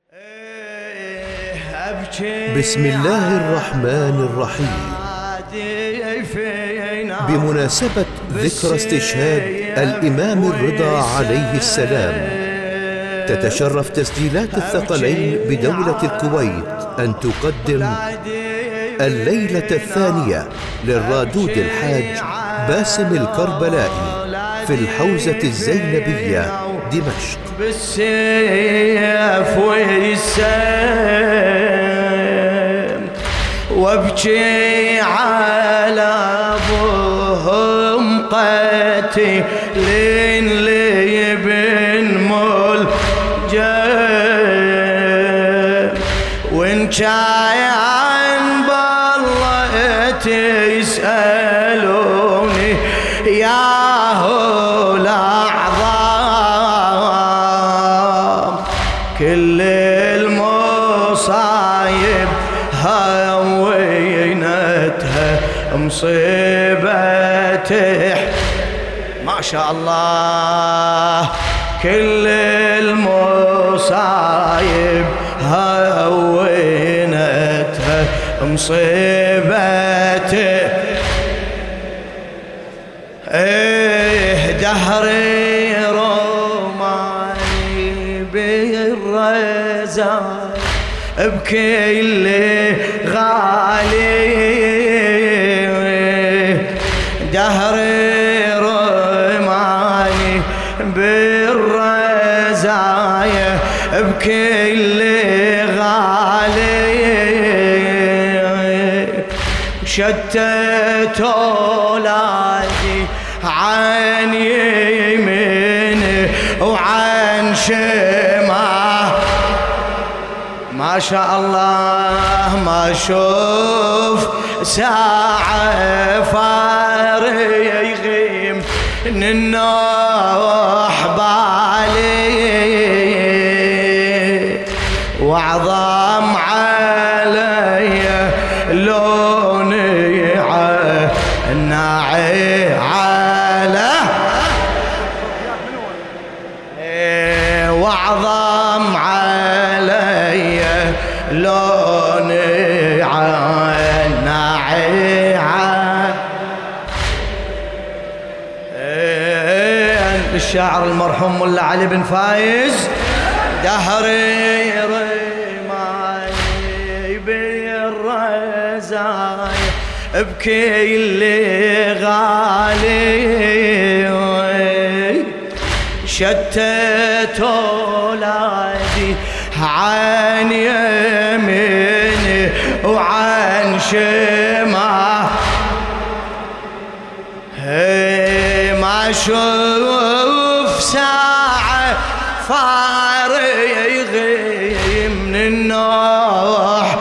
بسم الله الرحمن الرحيم. بمناسبة ذكرى استشهاد الإمام الرضا عليه السلام، تتشرف تسجيلات الثقلين بدولة الكويت أن تقدم الليلة الثانية للرادود الحاج باسم الكربلائي في الحوزة الزينبية دمشق. بالسيف والسيم وابكي على ابوهم قاتلين لي بن ملجم، وان كان بالله تسألوني ياهو الأعظام، كل المصايب هوينتها مصيبته ما شاء الله، كل المصايب هوينتها مصيبته. دهري روماني بالرزايا بكل غالي، دهري روماني بالرزايا بكل غالي، شتت اولادي عن يمين وعن شمال، ما شاء الله ما شوف ساعة فارغيم ننوح بالي، وعظم علي لوني الناعي على وعظم علي لوني الناعي الشاعر المرحوم ملا علي بن فايز. دهري رماني بالرزايا ابكي اللي غالي، شتت اولادي عن يميني وعن شمال، ما شوف ساعة فارغي من النوح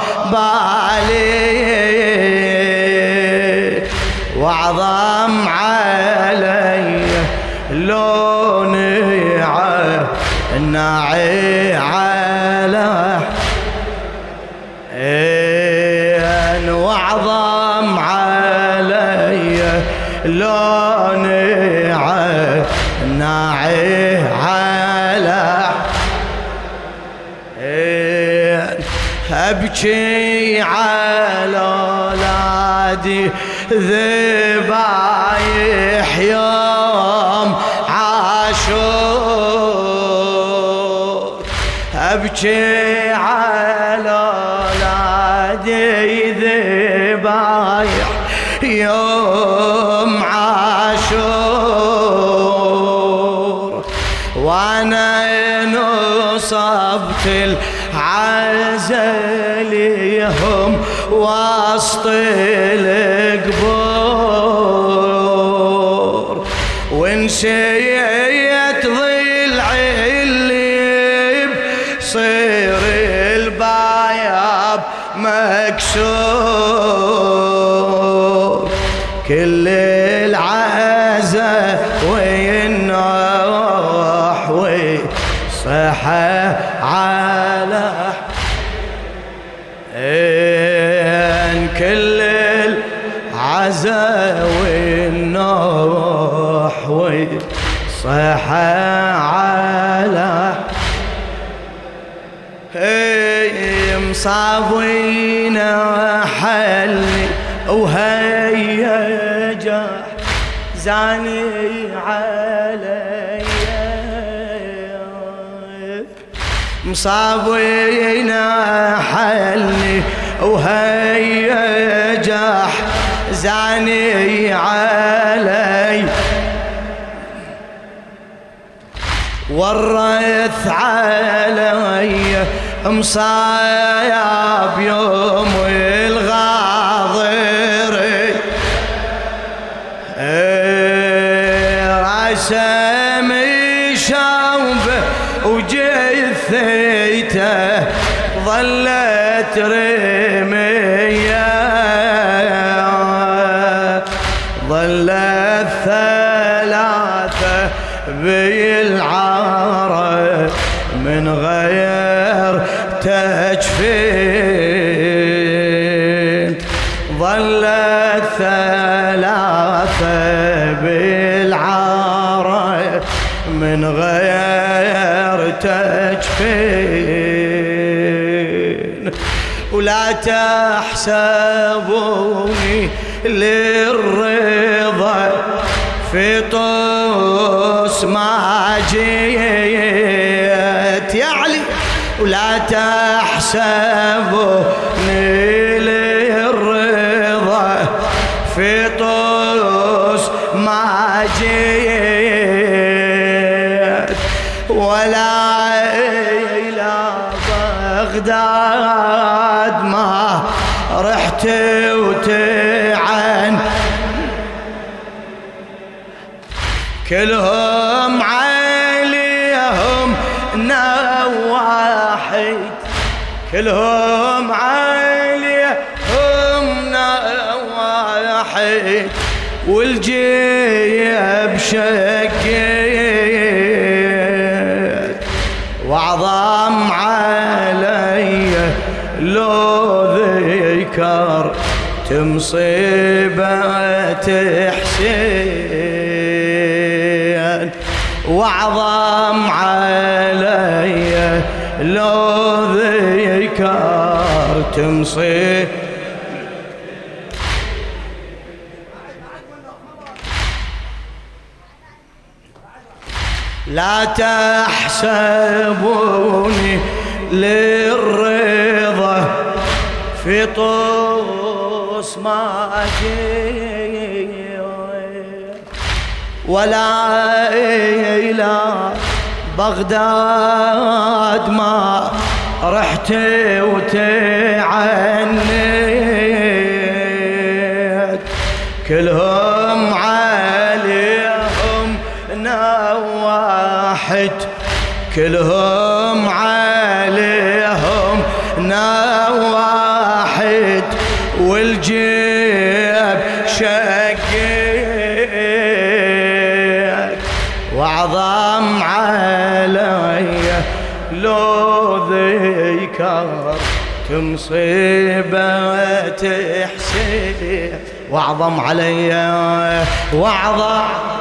بالي، وعظم علي لوني الناعي على وعظم علي لوني الناعي على أبكي على أولادي ذبايح يوم عاشور، أبكي على أولادي ذبايح يوم عاشور، وانا نصبت العزليهم وسط القبور، ونسيت ضلعي اللي بصير البايب مكسور، كل العزا والنوح وصحى على كل العزا والنوح وصحى على مصابينا حلي وهيا جاح زاني علي، مصابينا حلي وهيا جاح زاني علي، ورث علي مصايب يوم الغاضر، رسم شوبه وجثيته ظلت رمية، ظلت ثلاثة بالعارة من غير تجفين، ظلت ثلاثة بالعارة من غير تجفين، ولا تحسبوني للرضا في طوس ما جيت يا علي، ولا تحسبوني للرضا في طوس ما جيت، ولا إلى بغداد ما رحت وتعن، كلهم عليهم نواحد، كلهم عليهم نواحد، والجيب شقيت، وعظم علي لو ذكر مصيبة حسين، وعظم علي لو ذكرت مصيبة، لا تحسبوني للرضا في طوس ما جيت، ولا إلى بغداد ما رحت وتعنيت، كلهم عليهم نواحد، كلهم عليهم نواحد، والجيب شقيت، وعظم علي لو ذكرت مصيبة حسين، وعظم علي وعظم